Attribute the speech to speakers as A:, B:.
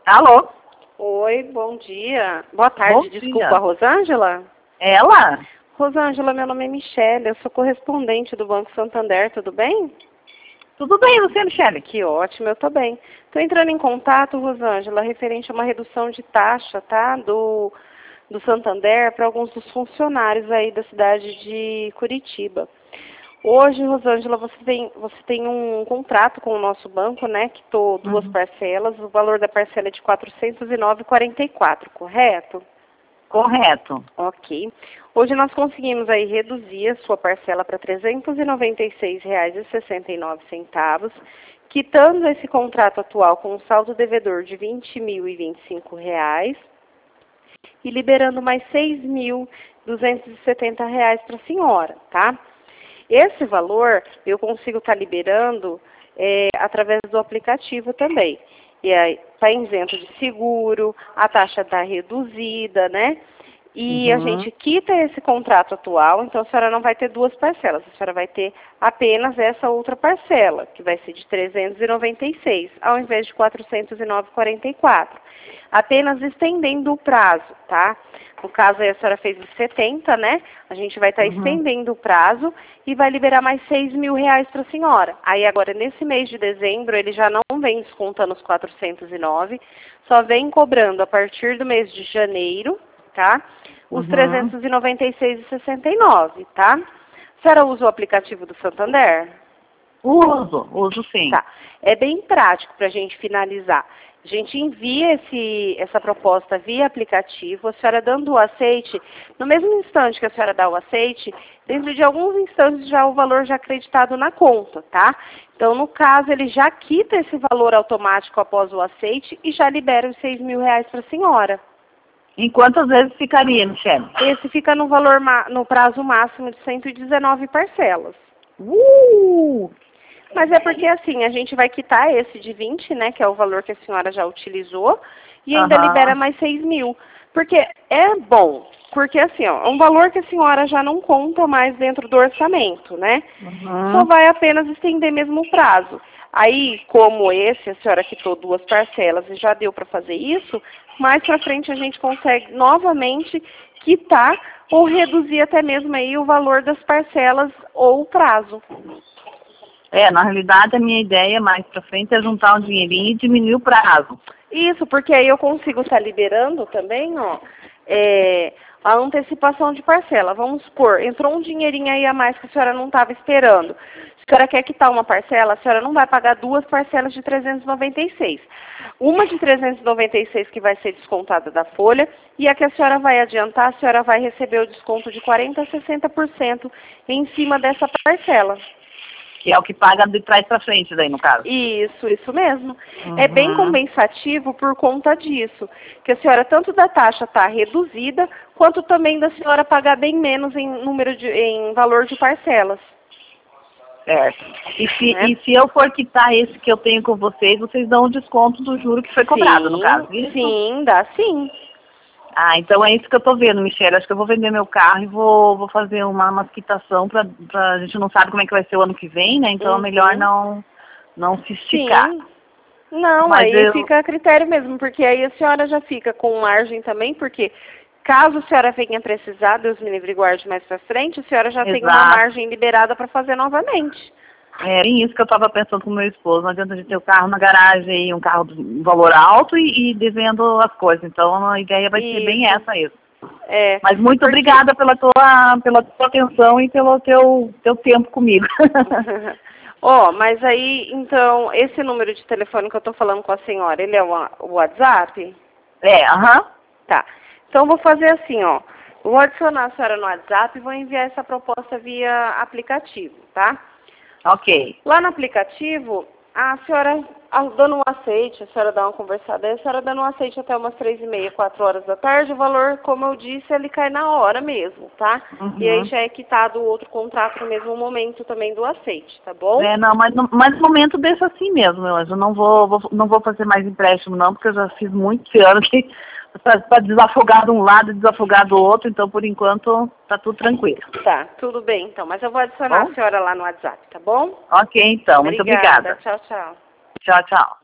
A: Alô?
B: Oi, bom dia. Boa tarde,
A: Bom
B: desculpa,
A: dia.
B: Rosângela?
A: Ela?
B: Rosângela, meu nome é Michele, eu sou correspondente do Banco Santander, tudo bem?
A: Tudo bem, e você, Michele?
B: Que ótimo, eu tô bem. Estou entrando em contato, Rosângela, referente a uma redução de taxa, tá? Do Santander para alguns dos funcionários aí da cidade de Curitiba. Hoje, Rosângela, você tem um contrato com o nosso banco, né? Que duas parcelas, o valor da parcela é de R$ 409,44, correto?
A: Correto.
B: Ok. Hoje nós conseguimos aí reduzir a sua parcela para R$ 396,69, quitando esse contrato atual com um saldo devedor de R$ 20.025 e liberando mais R$ 6.270 para a senhora, tá? Esse valor eu consigo estar liberando através do aplicativo também. E aí está isento de seguro, a taxa está reduzida, né? E a gente quita esse contrato atual, então a senhora não vai ter duas parcelas, a senhora vai ter apenas essa outra parcela, que vai ser de 396, ao invés de 409,44. Apenas estendendo o prazo, tá? No caso aí a senhora fez de 70, né? A gente vai estar estendendo o prazo e vai liberar mais R$ 6.000 para a senhora. Aí agora, nesse mês de dezembro, ele já não vem descontando os 409, só vem cobrando a partir do mês de janeiro, tá? Os 396,69, tá? A senhora usa o aplicativo do Santander?
A: Uso sim.
B: Tá. É bem prático para a gente finalizar. A gente envia essa proposta via aplicativo, a senhora dando o aceite, no mesmo instante que a senhora dá o aceite, dentro de alguns instantes já o valor já acreditado na conta, tá? Então, no caso, ele já quita esse valor automático após o aceite e já libera os R$ 6.000 para a senhora.
A: Em quantas vezes ficaria, Michele?
B: Esse fica no no prazo máximo de 119 parcelas. Mas é porque assim, a gente vai quitar esse de 20, né, que é o valor que a senhora já utilizou, e ainda libera mais 6.000. Porque é bom, porque assim, ó, é um valor que a senhora já não conta mais dentro do orçamento, né? Só vai apenas estender mesmo o prazo. Aí, como esse, a senhora quitou duas parcelas e já deu para fazer isso, mais para frente a gente consegue novamente quitar ou reduzir até mesmo aí o valor das parcelas ou o prazo.
A: Na realidade, a minha ideia mais pra frente é juntar um dinheirinho e diminuir o prazo.
B: Isso, porque aí eu consigo estar liberando também, ó, a antecipação de parcela. Vamos supor, entrou um dinheirinho aí a mais que a senhora não estava esperando. Se a senhora quer quitar uma parcela, a senhora não vai pagar duas parcelas de 396. Uma de 396 que vai ser descontada da folha e a que a senhora vai adiantar, a senhora vai receber o desconto de 40% a 60% em cima dessa parcela.
A: Que é o que paga de trás para frente, daí, no caso.
B: Isso mesmo. É bem compensativo por conta disso. Que a senhora, tanto da taxa está reduzida, quanto também da senhora pagar bem menos em valor de parcelas.
A: Certo. E se eu for quitar esse que eu tenho com vocês dão o desconto do juro que foi cobrado, no caso, isso?
B: Sim, dá sim.
A: Ah, então é isso que eu tô vendo, Michele. Acho que eu vou vender meu carro e vou fazer uma quitação a gente não sabe como é que vai ser o ano que vem, né? Então é melhor não se esticar.
B: Sim. Não,
A: Mas
B: aí fica a critério mesmo, porque aí a senhora já fica com margem também, porque caso a senhora venha precisar, Deus me livre e guarde mais pra frente, a senhora já tem uma margem liberada para fazer novamente.
A: É bem isso que eu estava pensando com o meu esposo. Não adianta a gente ter o carro na garagem e um carro de valor alto e devendo as coisas. Então a ideia vai ser bem essa isso. Mas muito obrigada pela tua atenção e pelo teu tempo comigo.
B: Mas aí, então, esse número de telefone que eu tô falando com a senhora, ele é o WhatsApp? Tá. Então, vou fazer assim, ó. Vou adicionar a senhora no WhatsApp e vou enviar essa proposta via aplicativo, tá?
A: Ok.
B: Lá no aplicativo, a senhora dando um aceite, a senhora dá uma conversada, a senhora dando um aceite até umas 3h30, 4 horas da tarde, o valor, como eu disse, ele cai na hora mesmo, tá? E aí já é quitado o outro contrato no mesmo momento também do aceite, tá bom?
A: Não, mas no momento deixa assim mesmo, meu anjo. Eu não vou fazer mais empréstimo não, porque eu já fiz muito esse ano que para desafogar de um lado e desafogar do outro, então por enquanto tá tudo tranquilo.
B: Tá, tudo bem então, mas eu vou adicionar a senhora lá no WhatsApp, tá bom?
A: Ok, então, muito obrigada.
B: Tchau, tchau.
A: Tchau, tchau.